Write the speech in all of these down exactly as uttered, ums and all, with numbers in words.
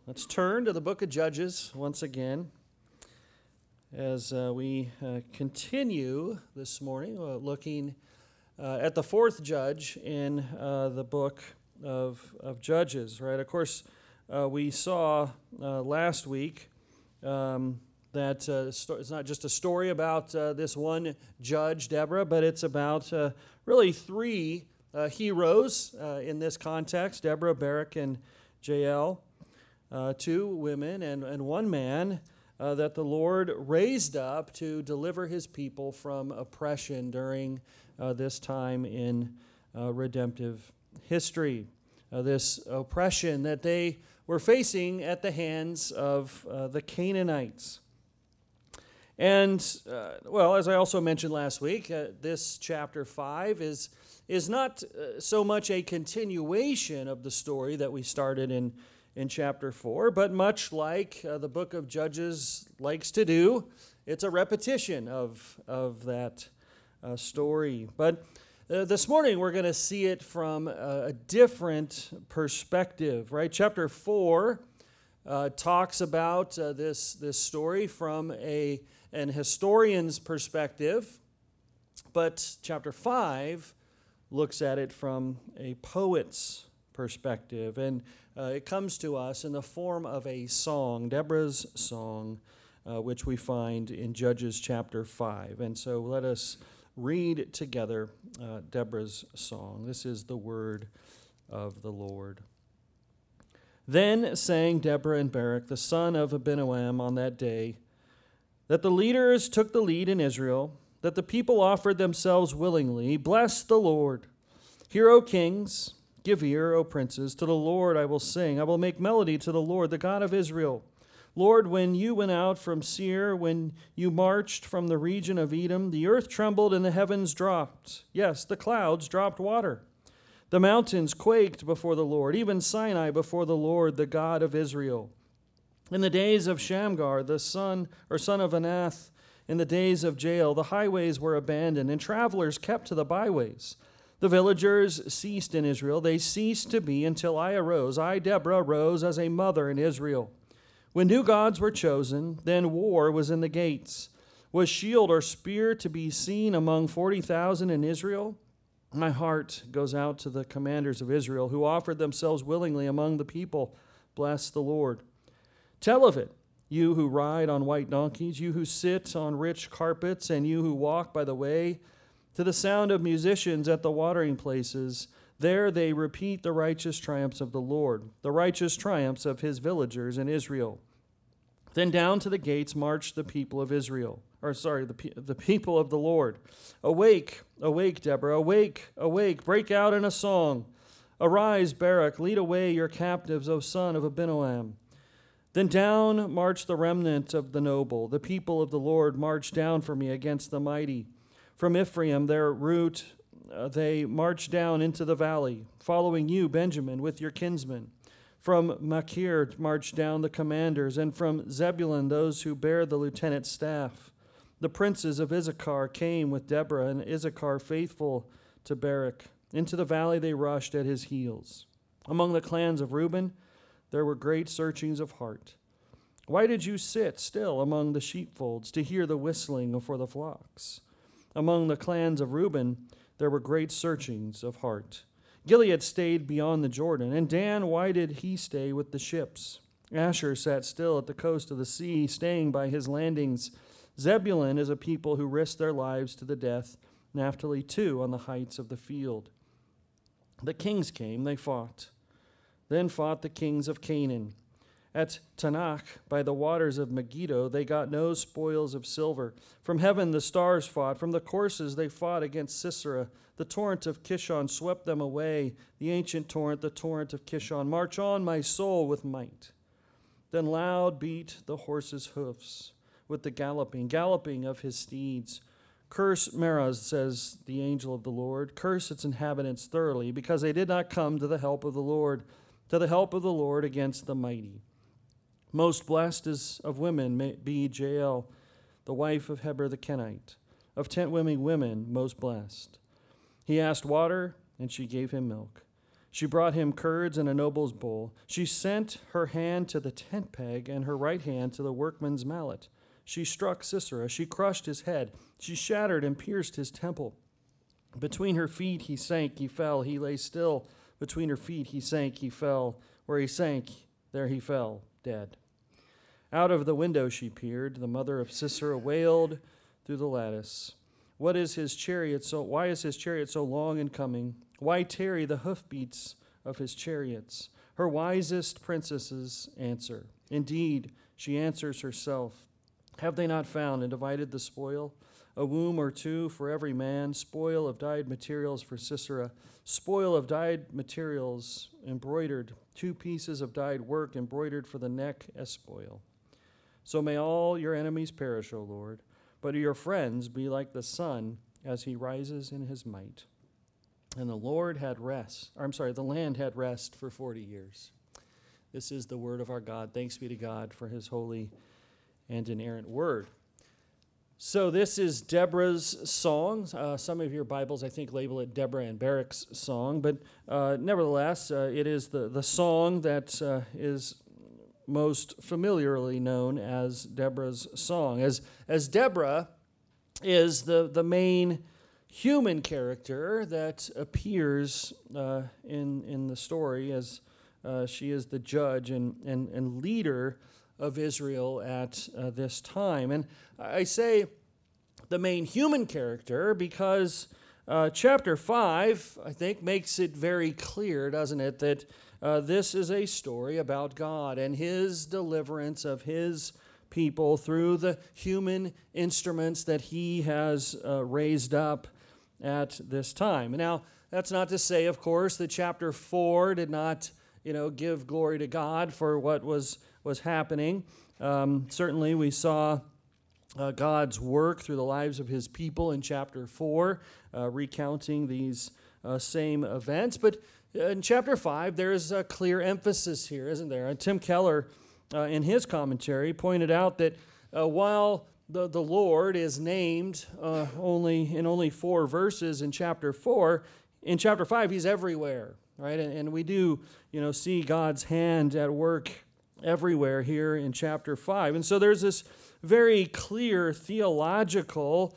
Let's turn to the book of Judges once again as uh, we uh, continue this morning uh, looking uh, at the fourth judge in uh, the book of, of Judges, right? Of course, uh, we saw uh, last week um, that uh, sto- it's not just a story about uh, this one judge, Deborah, but it's about uh, really three uh, heroes uh, in this context, Deborah, Barak, and Jael. Uh, two women and, and one man uh, that the Lord raised up to deliver his people from oppression during uh, this time in uh, redemptive history. Uh, this oppression that they were facing at the hands of uh, the Canaanites. And, uh, well, as I also mentioned last week, uh, this chapter five is, is not uh, so much a continuation of the story that we started in in chapter four, but much like uh, the book of Judges likes to do, it's a repetition of, of that uh, story. But uh, this morning we're going to see it from a, a different perspective, right? Chapter four uh, talks about uh, this, this story from a, an historian's perspective, but chapter five looks at it from a poet's perspective, and uh, it comes to us in the form of a song, Deborah's song, uh, which we find in Judges chapter five. And so let us read together uh, Deborah's song. This is the word of the Lord. Then sang Deborah and Barak, the son of Abinoam, on that day, that the leaders took the lead in Israel, that the people offered themselves willingly. Bless the Lord. Hear, O kings. Give ear, O princes, to the Lord I will sing. I will make melody to the Lord, the God of Israel. Lord, when you went out from Seir, when you marched from the region of Edom, the earth trembled and the heavens dropped. Yes, the clouds dropped water. The mountains quaked before the Lord, even Sinai before the Lord, the God of Israel. In the days of Shamgar, the son or son of Anath, in the days of Jael, the highways were abandoned, and travelers kept to the byways. The villagers ceased in Israel. They ceased to be until I arose. I, Deborah, rose as a mother in Israel. When new gods were chosen, then war was in the gates. Was shield or spear to be seen among forty thousand in Israel? My heart goes out to the commanders of Israel who offered themselves willingly among the people. Bless the Lord. Tell of it, you who ride on white donkeys, you who sit on rich carpets, and you who walk by the way. To the sound of musicians at the watering places, there they repeat the righteous triumphs of the Lord, the righteous triumphs of his villagers in Israel. Then down to the gates marched the people of Israel, or sorry, the, the people of the Lord. Awake, awake, Deborah, awake, awake, break out in a song. Arise, Barak, lead away your captives, O son of Abinoam. Then down marched the remnant of the noble. The people of the Lord marched down for me against the mighty. From Ephraim, their route, uh, they marched down into the valley, following you, Benjamin, with your kinsmen. From Machir marched down the commanders, and from Zebulun those who bear the lieutenant's staff. The princes of Issachar came with Deborah, and Issachar faithful to Barak. Into the valley they rushed at his heels. Among the clans of Reuben, there were great searchings of heart. Why did you sit still among the sheepfolds to hear the whistling for the flocks? Among the clans of Reuben, there were great searchings of heart. Gilead stayed beyond the Jordan, and Dan, why did he stay with the ships? Asher sat still at the coast of the sea, staying by his landings. Zebulun is a people who risked their lives to the death. Naphtali, too, on the heights of the field. The kings came, they fought. Then fought the kings of Canaan. At Tanakh, by the waters of Megiddo, they got no spoils of silver. From heaven the stars fought. From the courses they fought against Sisera. The torrent of Kishon swept them away. The ancient torrent, the torrent of Kishon. March on, my soul, with might. Then loud beat the horses' hoofs with the galloping, galloping of his steeds. Curse Meroz, says the angel of the Lord. Curse its inhabitants thoroughly, because they did not come to the help of the Lord, to the help of the Lord against the mighty. Most blessed is of women may be Jael, the wife of Heber the Kenite. Of tent women, women most blessed. He asked water, and she gave him milk. She brought him curds and a noble's bowl. She sent her hand to the tent peg and her right hand to the workman's mallet. She struck Sisera. She crushed his head. She shattered and pierced his temple. Between her feet he sank, he fell. He lay still. Between her feet he sank, he fell. Where he sank, there he fell, dead. Out of the window she peered. The mother of Sisera wailed through the lattice. What is his chariot so? Why is his chariot so long in coming? Why tarry the hoofbeats of his chariots? Her wisest princesses answer. Indeed, she answers herself. Have they not found and divided the spoil? A womb or two for every man, spoil of dyed materials for Sisera, spoil of dyed materials embroidered, two pieces of dyed work embroidered for the neck as spoil. So may all your enemies perish, O Lord, but your friends be like the sun as he rises in his might. And the Lord had rest, or I'm sorry, the land had rest for forty years. This is the word of our God. Thanks be to God for his holy and inerrant word. So this is Deborah's song. Uh, some of your Bibles, I think, label it Deborah and Barak's song, but uh, nevertheless, uh, it is the, the song that uh, is most familiarly known as Deborah's song. As, as Deborah is the, the main human character that appears uh, in, in the story as uh, she is the judge and, and, and leader of Israel at uh, this time. And I say the main human character because uh, chapter five, I think, makes it very clear, doesn't it, that uh, this is a story about God and his deliverance of his people through the human instruments that he has uh, raised up at this time. Now, that's not to say, of course, that chapter four did not, you know, give glory to God for what was was happening. Um, certainly, we saw uh, God's work through the lives of his people in chapter four, uh, recounting these uh, same events. But in chapter five, there is a clear emphasis here, isn't there? And Tim Keller, uh, in his commentary, pointed out that uh, while The, the Lord is named uh, only in only four verses in chapter four. In chapter five, he's everywhere, right? And, and we do, you know, see God's hand at work everywhere here in chapter five. And so there's this very clear theological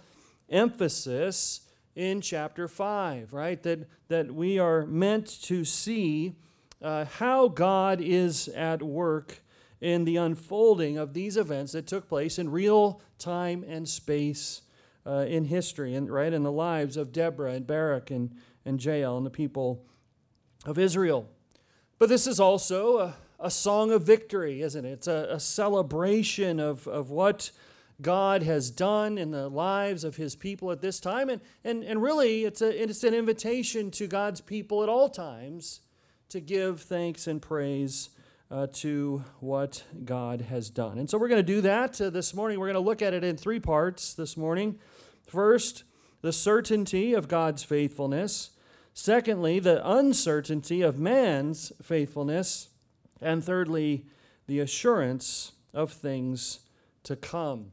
emphasis in chapter five, right? That, that we are meant to see uh, how God is at work in the unfolding of these events that took place in real time and space uh, in history, and right in the lives of Deborah and Barak and, and Jael and the people of Israel. But this is also a, a song of victory, isn't it? It's a, a celebration of, of what God has done in the lives of his people at this time. And, and, and really, it's, a, it's an invitation to God's people at all times to give thanks and praise Uh, to what God has done. And so we're going to do that uh, this morning. We're going to look at it in three parts this morning. First, the certainty of God's faithfulness. Secondly, the uncertainty of man's faithfulness. And thirdly, the assurance of things to come.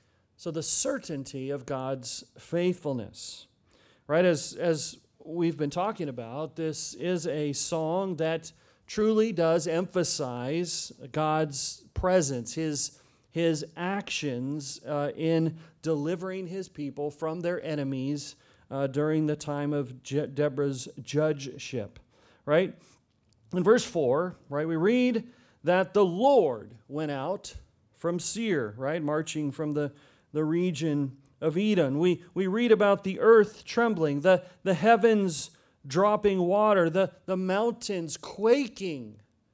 So the certainty of God's faithfulness. Right, as, as we've been talking about, this is a song that truly does emphasize God's presence, his, his actions uh, in delivering his people from their enemies uh, during the time of Je- Deborah's judgeship, right? In verse four, right, we read that the Lord went out from Seir, right, marching from the, the region of Edom. We, we read about the earth trembling, the, the heavens dropping water, the, the mountains quaking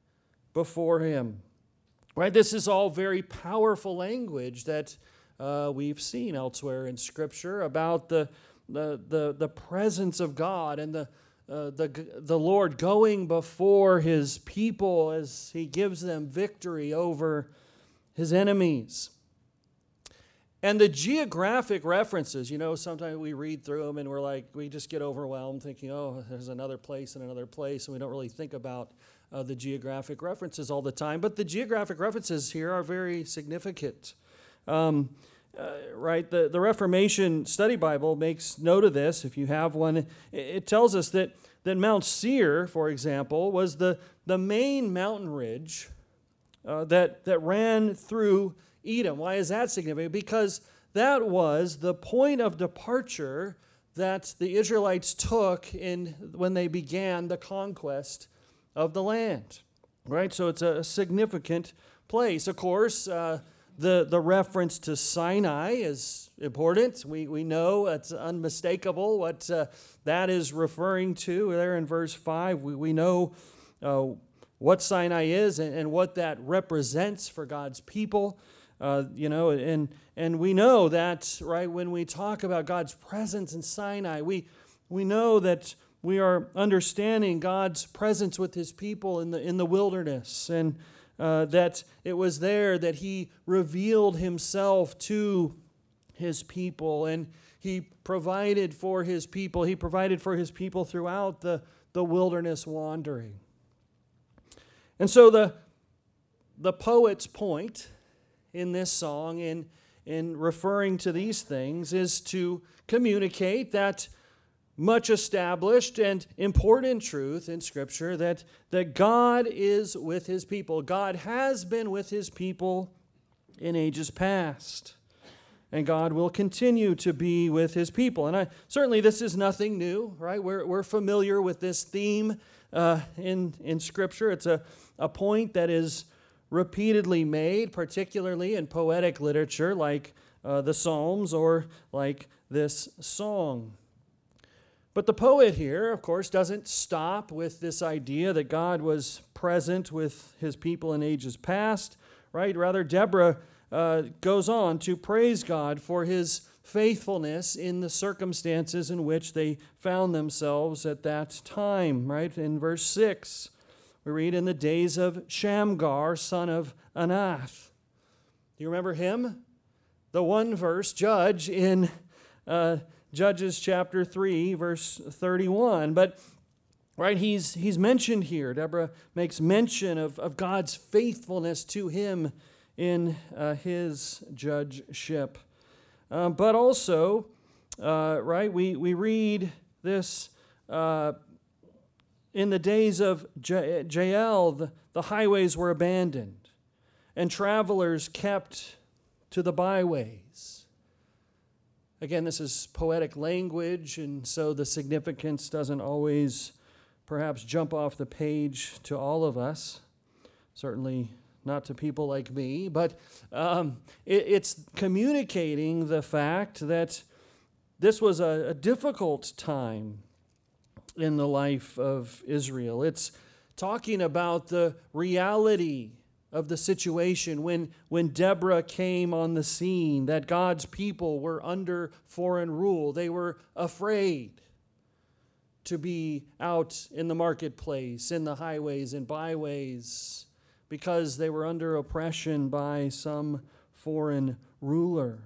before him. Right? This is all very powerful language that uh, we've seen elsewhere in Scripture about the, the, the, the presence of God and the, uh, the, the Lord going before his people as he gives them victory over his enemies. And the geographic references, you know, sometimes we read through them and we're like, we just get overwhelmed thinking, oh, there's another place and another place, and we don't really think about uh, the geographic references all the time. But the geographic references here are very significant. Um, uh, right, the, the Reformation Study Bible makes note of this. If you have one, it, it tells us that, that Mount Seir, for example, was the, the main mountain ridge uh, that, that ran through Edom. Why is that significant? Because that was the point of departure that the Israelites took in when they began the conquest of the land. Right? So it's a significant place. Of course, uh, the, the reference to Sinai is important. We, we know it's unmistakable what uh, that is referring to there in verse five. We, we know uh, what Sinai is and, and what that represents for God's people. Uh, you know, and and we know that, right, when we talk about God's presence in Sinai, we we know that we are understanding God's presence with His people in the in the wilderness, and uh, that it was there that He revealed Himself to His people, and He provided for His people. He provided for His people throughout the, the wilderness wandering. And so the the poet's point in this song, in, in referring to these things, is to communicate that much established and important truth in Scripture, that, that God is with His people. God has been with His people in ages past, and God will continue to be with His people. And I certainly this is nothing new, right? We're, we're familiar with this theme uh, in, in Scripture. It's a, a point that is repeatedly made, particularly in poetic literature like uh, the Psalms or like this song. But the poet here, of course, doesn't stop with this idea that God was present with His people in ages past, right? Rather, Deborah uh, goes on to praise God for His faithfulness in the circumstances in which they found themselves at that time, right? In verse six, we read, in the days of Shamgar, son of Anath. Do you remember him? The one verse judge in uh, Judges chapter three, verse thirty-one. But, right, he's he's mentioned here. Deborah makes mention of, of God's faithfulness to him in uh, his judgeship. Um, but also, uh, right, we, we read this... Uh, In the days of Jael, the, the highways were abandoned, and travelers kept to the byways. Again, this is poetic language, and so the significance doesn't always perhaps jump off the page to all of us, certainly not to people like me, but um, it, it's communicating the fact that this was a, a difficult time in the life of Israel. It's talking about the reality of the situation when, when Deborah came on the scene, that God's people were under foreign rule. They were afraid to be out in the marketplace, in the highways and byways, because they were under oppression by some foreign ruler.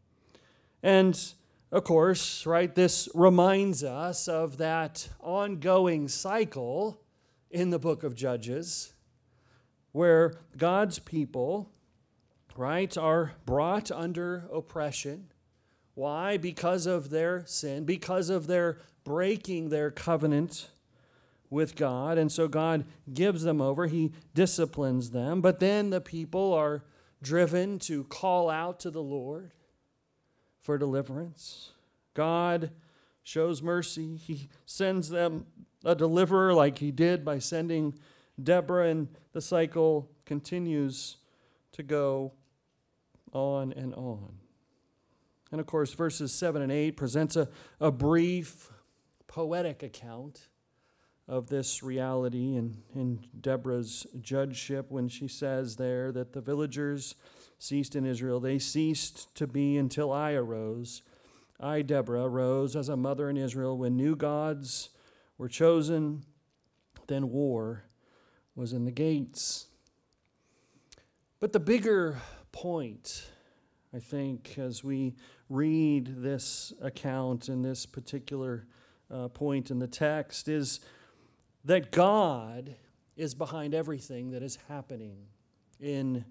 And of course, right, this reminds us of that ongoing cycle in the book of Judges where God's people, right, are brought under oppression. Why? Because of their sin, because of their breaking their covenant with God. And so God gives them over. He disciplines them. But then the people are driven to call out to the Lord for deliverance. God shows mercy. He sends them a deliverer like He did by sending Deborah, and the cycle continues to go on and on. And of course, verses seven and eight presents a, a brief, poetic account of this reality in, in Deborah's judgeship when she says there that the villagers ceased in Israel. They ceased to be until I arose. I, Deborah, rose as a mother in Israel when new gods were chosen, then war was in the gates. But the bigger point, I think, as we read this account in this particular uh, point in the text, is that God is behind everything that is happening in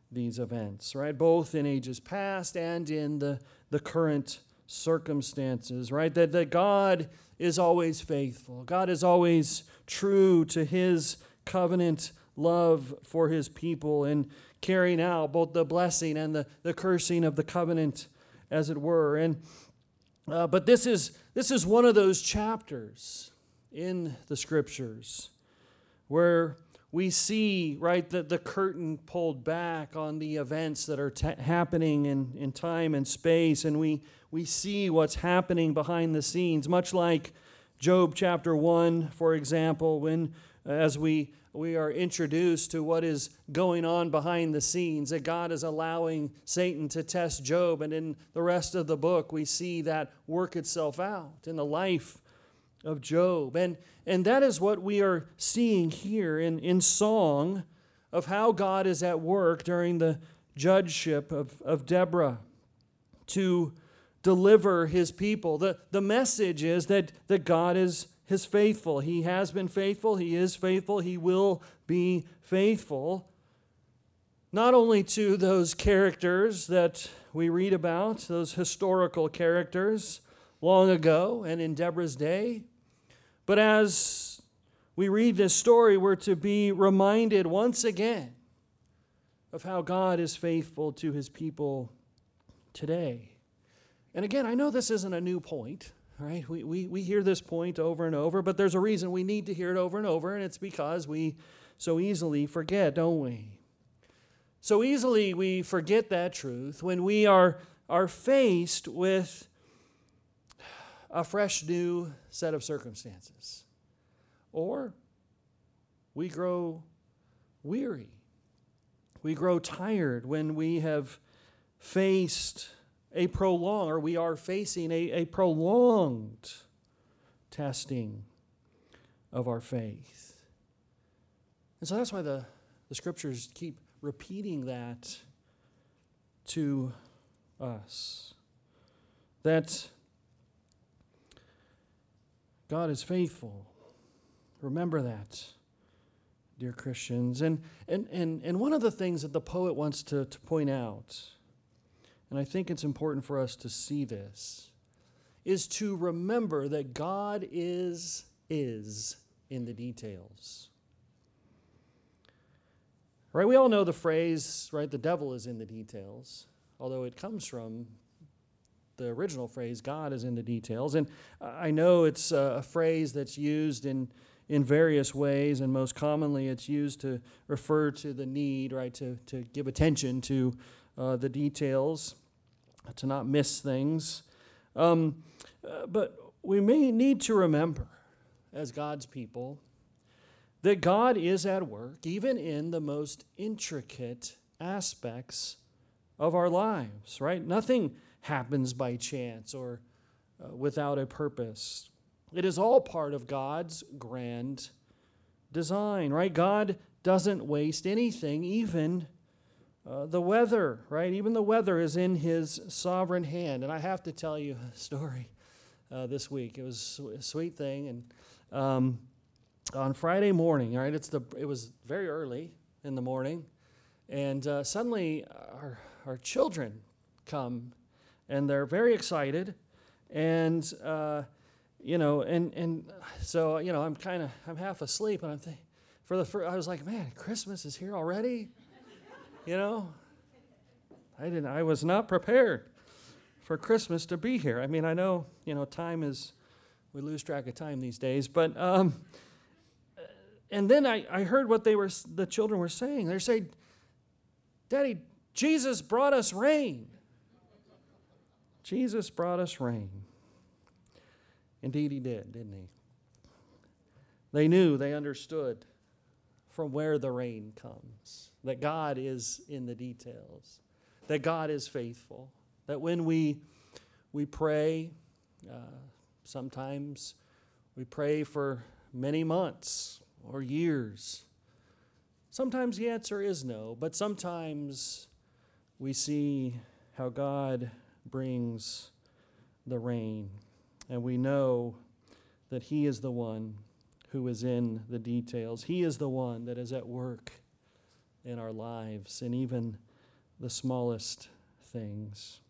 these events, right? Both in ages past and in the, the current circumstances, right? That, that God is always faithful. God is always true to his covenant love for his people and carrying out both the blessing and the, the cursing of the covenant, as it were. And uh, but this is this is one of those chapters in the Scriptures where we see, right, the, the curtain pulled back on the events that are ta- happening in, in time and space, and we, we see what's happening behind the scenes, much like Job chapter one, for example, when as we, we are introduced to what is going on behind the scenes, that God is allowing Satan to test Job, and in the rest of the book we see that work itself out in the life of Job. And, and that is what we are seeing here in, in song of how God is at work during the judgeship of, of Deborah to deliver his people. The, the message is that, that God is, is faithful. He has been faithful. He is faithful. He will be faithful. Not only to those characters that we read about, those historical characters long ago and in Deborah's day, but as we read this story, we're to be reminded once again of how God is faithful to his people today. And again, I know this isn't a new point, right? We, we, we hear this point over and over, but there's a reason we need to hear it over and over, and it's because we so easily forget, don't we? So easily we forget that truth when we are, are faced with a fresh new set of circumstances. Or we grow weary. We grow tired when we have faced a prolonged, or we are facing a, a prolonged testing of our faith. And so that's why the, the Scriptures keep repeating that to us. That God is faithful. Remember that, dear Christians. And, and, and, and one of the things that the poet wants to, to point out, and I think it's important for us to see this, is to remember that God is, is in the details. Right? We all know the phrase, right? The devil is in the details, although it comes from the original phrase, God is in the details. And I know it's a phrase that's used in, in various ways, and most commonly it's used to refer to the need, right, to, to give attention to uh, the details, to not miss things. Um, uh, but we may need to remember, as God's people, that God is at work, even in the most intricate aspects of our lives, right? Nothing happens by chance or uh, without a purpose. It is all part of God's grand design, right? God doesn't waste anything, even uh, the weather, right? Even the weather is in his sovereign hand. And I have to tell you a story uh, this week. It was a sweet thing. And um, on Friday morning, right, it's the it was very early in the morning, and uh, suddenly our, our children come, and they're very excited, and uh, you know, and and so you know, I'm kind of I'm half asleep, and I'm thinking, for the first, I was like, man, Christmas is here already, you know. I didn't. I was not prepared for Christmas to be here. I mean, I know, you know, time is, we lose track of time these days, but um, and then I I heard what they were the children were saying. They're saying, Daddy, Jesus brought us rain. Jesus brought us rain. Indeed he did, didn't he? They knew, they understood from where the rain comes, that God is in the details, that God is faithful, that when we, we pray, uh, sometimes we pray for many months or years. Sometimes the answer is no, but sometimes we see how God brings the rain, and we know that he is the one who is in the details. He is the one that is at work in our lives, and even the smallest things.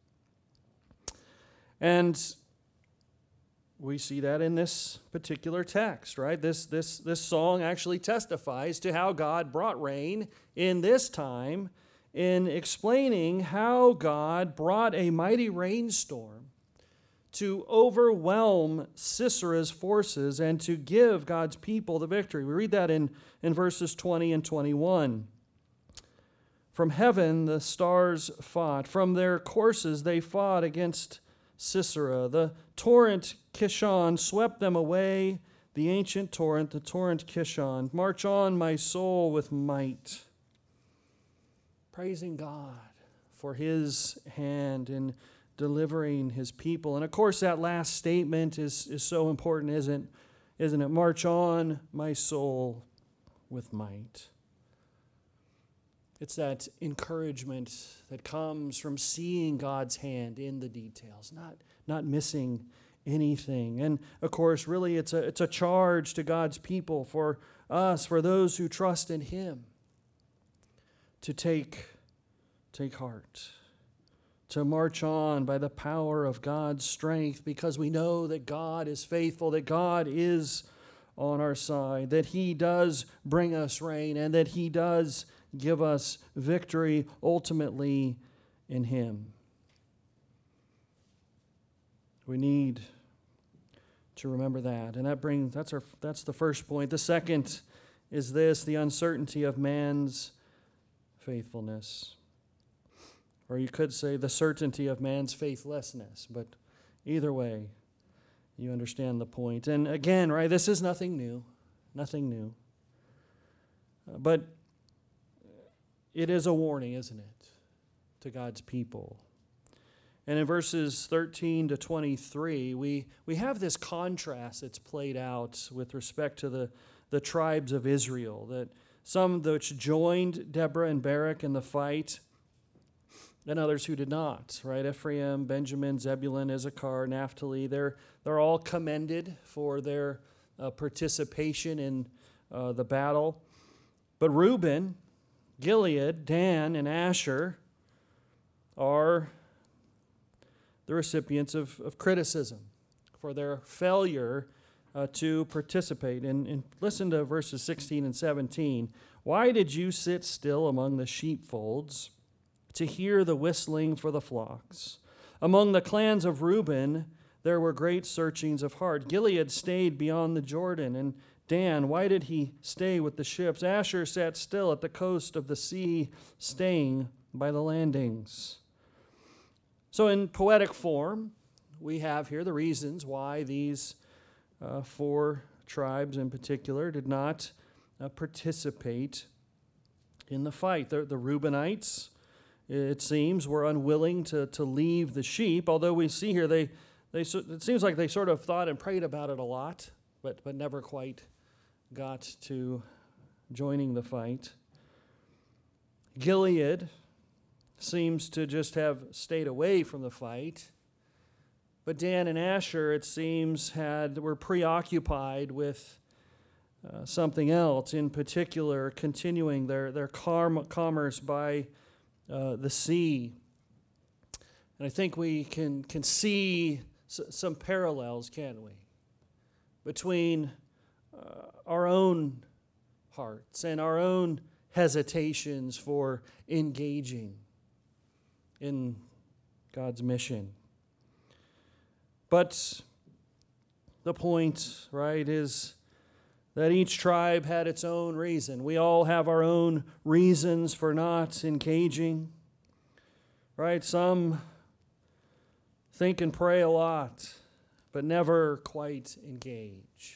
And we see that in this particular text, right? This, this, this song actually testifies to how God brought rain in this time in explaining how God brought a mighty rainstorm to overwhelm Sisera's forces and to give God's people the victory. We read that in, in verses twenty and twenty-one. From heaven the stars fought. From their courses they fought against Sisera. The torrent Kishon swept them away. The ancient torrent, the torrent Kishon. March on, my soul, with might. Praising God for his hand in delivering his people. And of course, that last statement is, is so important, isn't, isn't it? March on, my soul, with might. It's that encouragement that comes from seeing God's hand in the details, not, not missing anything. And of course, really, it's a, it's a charge to God's people, for us, for those who trust in him, to take, take heart, to march on by the power of God's strength, because we know that God is faithful, that God is on our side, that he does bring us rain, and that he does give us victory ultimately in him. We need to remember that. And that brings that's our that's the first point. The second is this, the uncertainty of man's faithfulness. Or you could say the certainty of man's faithlessness, but either way, you understand the point. And again, right, this is nothing new, nothing new. Uh, but it is a warning, isn't it, to God's people. And in verses thirteen to twenty-three, we, we have this contrast that's played out with respect to the, the tribes of Israel, that some which joined Deborah and Barak in the fight, and others who did not, right? Ephraim, Benjamin, Zebulun, Issachar, Naphtali, they're, they're all commended for their uh, participation in uh, the battle. But Reuben, Gilead, Dan, and Asher are the recipients of, of criticism for their failure uh, to participate. And, and listen to verses sixteen and seventeen. Why did you sit still among the sheepfolds to hear the whistling for the flocks? Among the clans of Reuben there were great searchings of heart. Gilead stayed beyond the Jordan, and Dan, why did he stay with the ships? Asher sat still at the coast of the sea, staying by the landings. So in poetic form, we have here the reasons why these uh, four tribes in particular did not uh, participate in the fight. The, the Reubenites, it seems, were unwilling to, to leave the sheep, although we see here they, they it seems like they sort of thought and prayed about it a lot, but, but never quite got to joining the fight. Gilead seems to just have stayed away from the fight. But Dan and Asher, it seems, had were preoccupied with uh, something else, in particular, continuing their, their com- commerce by uh, the sea. And I think we can, can see s- some parallels, can't we, between uh, our own hearts and our own hesitations for engaging in God's mission. But the point, right, is that each tribe had its own reason. We all have our own reasons for not engaging, right? Some think and pray a lot, but never quite engage.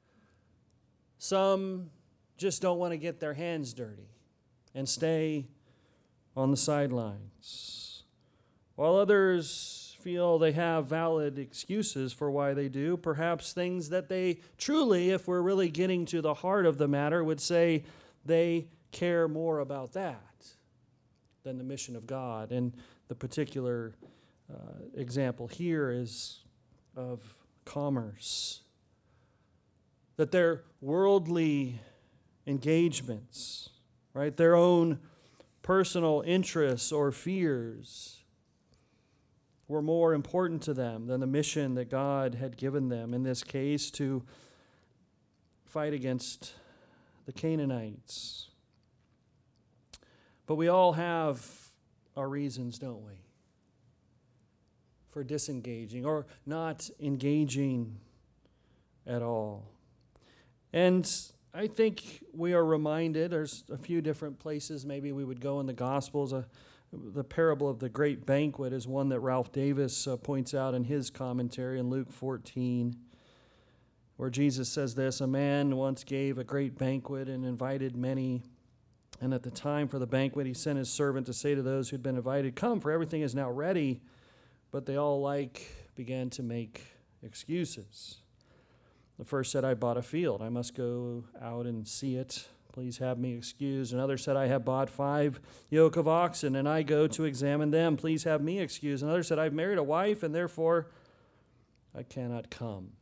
Some just don't want to get their hands dirty and stay on the sidelines, while others feel they have valid excuses for why they do, perhaps things that they truly, if we're really getting to the heart of the matter, would say they care more about that than the mission of God. And the particular uh, example here is of commerce, that their worldly engagements, right, their own personal interests or fears were more important to them than the mission that God had given them, in this case, to fight against the Canaanites. But we all have our reasons, don't we, for disengaging or not engaging at all. And I think we are reminded, there's a few different places maybe we would go in the Gospels. Uh, the parable of the great banquet is one that Ralph Davis uh, points out in his commentary in Luke fourteen, where Jesus says this: "A man once gave a great banquet and invited many. And at the time for the banquet, he sent his servant to say to those who had been invited, 'Come, for everything is now ready.' But they all alike began to make excuses. The first said, 'I bought a field. I must go out and see it. Please have me excused.' Another said, 'I have bought five yoke of oxen, and I go to examine them. Please have me excused.' Another said, 'I've married a wife, and therefore I cannot come.'"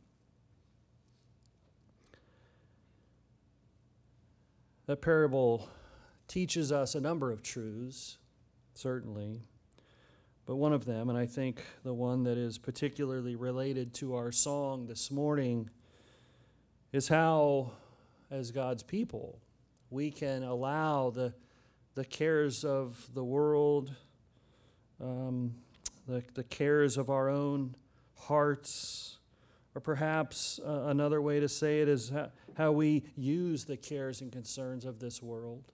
That parable teaches us a number of truths, certainly. But one of them, and I think the one that is particularly related to our song this morning, is how, as God's people, we can allow the, the cares of the world, um, the, the cares of our own hearts, or perhaps uh, another way to say it is how, how we use the cares and concerns of this world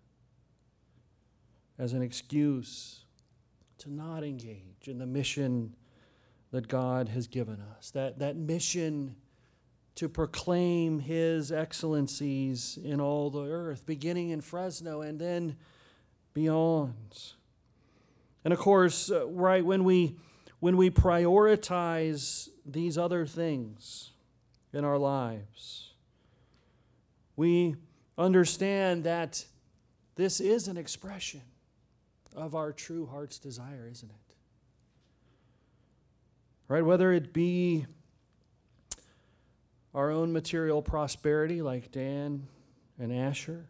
as an excuse to not engage in the mission that God has given us, that, that mission to proclaim His excellencies in all the earth, beginning in Fresno and then beyond. And of course, uh, right, when we, when we prioritize these other things in our lives, we understand that this is an expression of our true heart's desire, isn't it? Right? Whether it be our own material prosperity like Dan and Asher,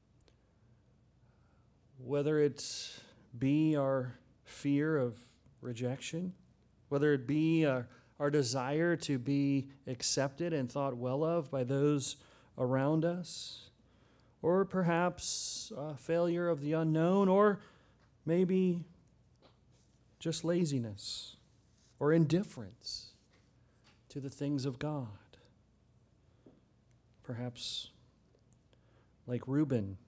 whether it be our fear of rejection, whether it be our, our desire to be accepted and thought well of by those around us, or perhaps a failure of the unknown, or maybe just laziness or indifference to the things of God. Perhaps like Reuben.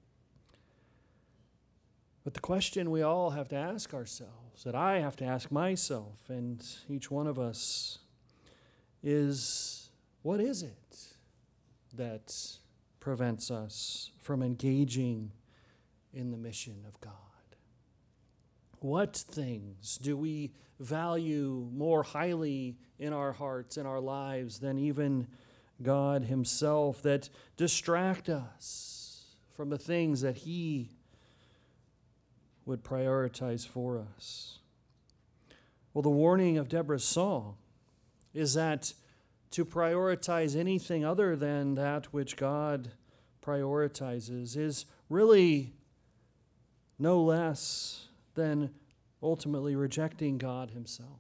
But the question we all have to ask ourselves, that I have to ask myself and each one of us, is what is it that prevents us from engaging in the mission of God? What things do we value more highly in our hearts and our lives than even God Himself, that distract us from the things that He would prioritize for us? Well, the warning of Deborah's song is that to prioritize anything other than that which God prioritizes is really no less than ultimately rejecting God Himself.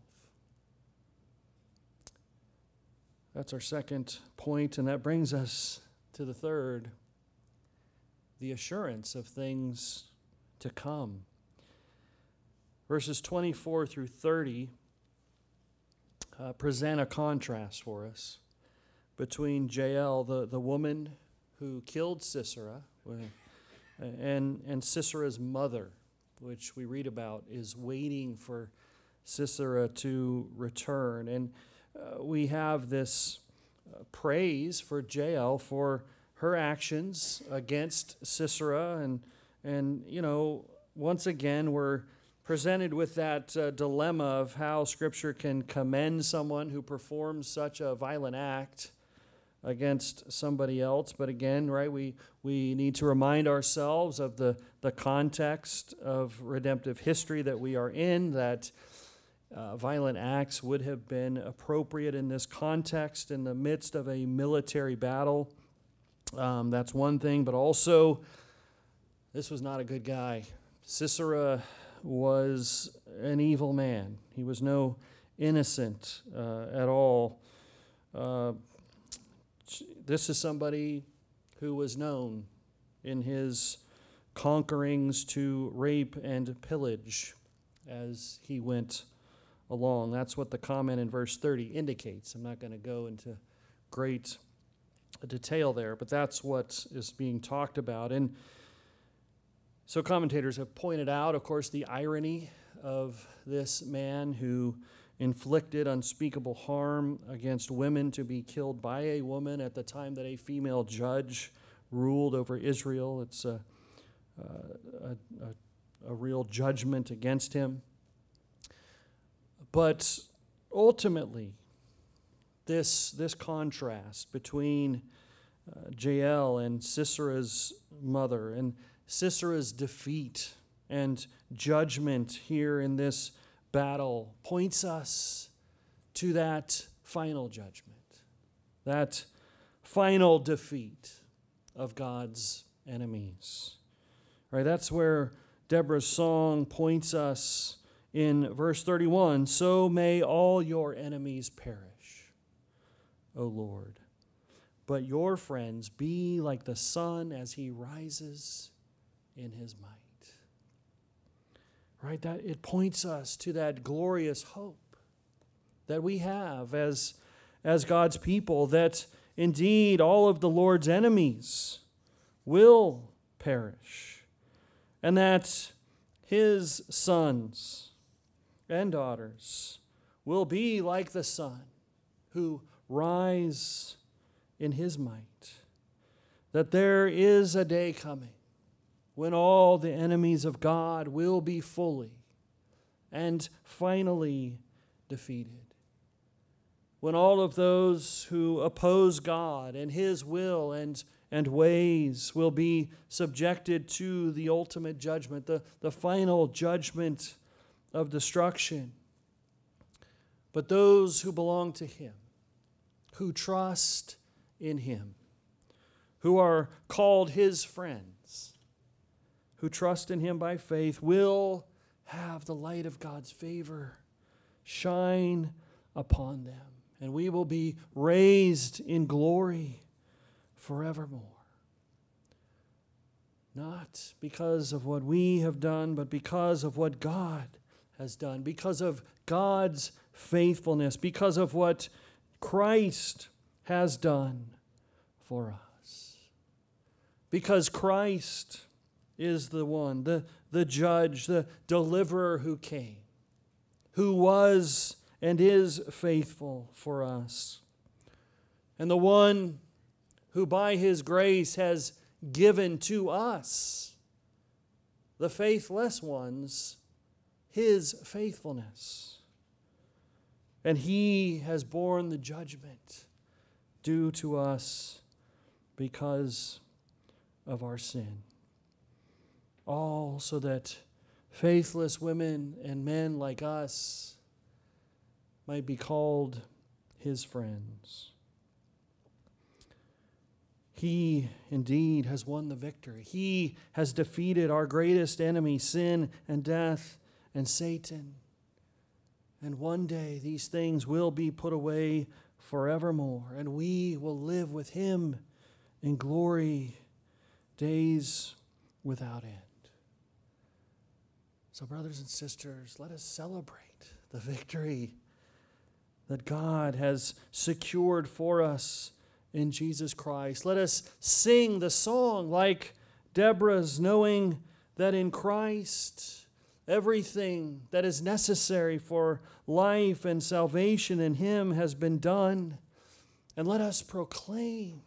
That's our second point, and that brings us to the third, the assurance of things to come. Verses twenty-four through thirty uh, present a contrast for us between Jael, the, the woman who killed Sisera, and, and Sisera's mother, which we read about is waiting for Sisera to return. And uh, we have this uh, praise for Jael for her actions against Sisera. And, and you know, once again, we're presented with that uh, dilemma of how Scripture can commend someone who performs such a violent act against somebody else. But again, right, we, we need to remind ourselves of the, the context of redemptive history that we are in, that uh, violent acts would have been appropriate in this context in the midst of a military battle. Um, that's one thing, but also this was not a good guy Sisera was an evil man. He was no innocent uh, at all. Uh, this is somebody who was known in his conquerings to rape and pillage as he went along. That's what the comment in verse thirty indicates. I'm not going to go into great detail there, but that's what is being talked about. And so commentators have pointed out, of course, the irony of this man who inflicted unspeakable harm against women to be killed by a woman at the time that a female judge ruled over Israel. It's a, a, a, a real judgment against him. But ultimately, this, this contrast between uh, Jael and Sisera's mother and Sisera's defeat and judgment here in this battle points us to that final judgment, that final defeat of God's enemies. Right? That's where Deborah's song points us in verse thirty-one. So may all your enemies perish, O Lord, but your friends be like the sun as he rises in his might. Right? That it points us to that glorious hope that we have as, as God's people, that indeed all of the Lord's enemies will perish, and that his sons and daughters will be like the sun who rise in his might. That there is a day coming when all the enemies of God will be fully and finally defeated. When all of those who oppose God and his will and, and ways will be subjected to the ultimate judgment, the, the final judgment of destruction. But those who belong to him, who trust in him, who are called his friends, who trust in him by faith, will have the light of God's favor shine upon them. And we will be raised in glory forevermore. Not because of what we have done, but because of what God has done, because of God's faithfulness, because of what Christ has done for us. Because Christ is the one, the, the judge, the deliverer who came, who was and is faithful for us, and the one who by his grace has given to us, the faithless ones, his faithfulness. And he has borne the judgment due to us because of our sin. All so that faithless women and men like us might be called his friends. He indeed has won the victory. He has defeated our greatest enemy, sin and death and Satan. And one day these things will be put away forevermore, and we will live with him in glory, days without end. So, brothers and sisters, let us celebrate the victory that God has secured for us in Jesus Christ. Let us sing the song like Deborah's, knowing that in Christ everything that is necessary for life and salvation in him has been done. And let us proclaim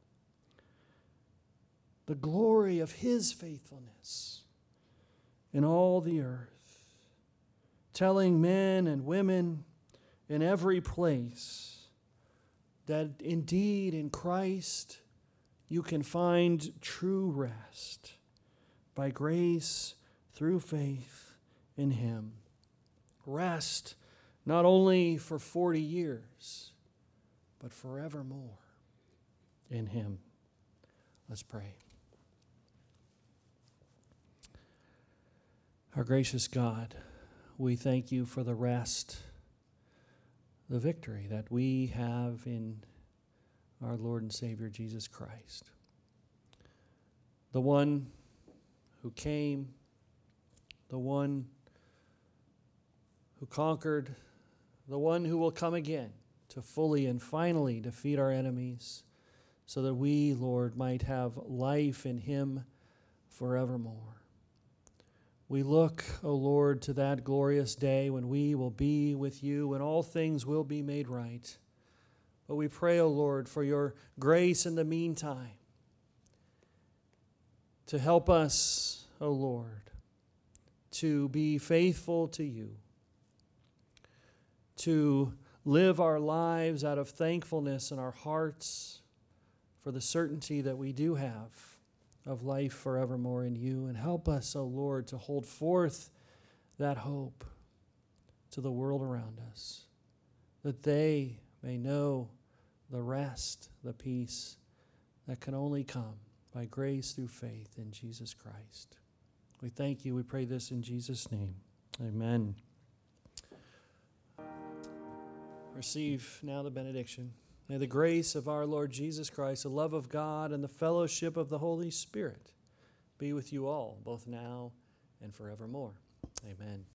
the glory of his faithfulness in all the earth, telling men and women in every place that indeed in Christ you can find true rest by grace through faith in him. Rest not only for forty years, but forevermore in him. Let's pray. Our gracious God, we thank you for the rest, the victory that we have in our Lord and Savior Jesus Christ. The one who came, the one who conquered, the one who will come again to fully and finally defeat our enemies, so that we, Lord, might have life in him forevermore. We look, O Lord, to that glorious day when we will be with you and all things will be made right. But we pray, O Lord, for your grace in the meantime to help us, O Lord, to be faithful to you, to live our lives out of thankfulness in our hearts for the certainty that we do have of life forevermore in you. And help us, O Lord, to hold forth that hope to the world around us, that they may know the rest, the peace that can only come by grace through faith in Jesus Christ. We thank you. We pray this in Jesus' name. Amen. Receive now the benediction. May the grace of our Lord Jesus Christ, the love of God, and the fellowship of the Holy Spirit be with you all, both now and forevermore. Amen.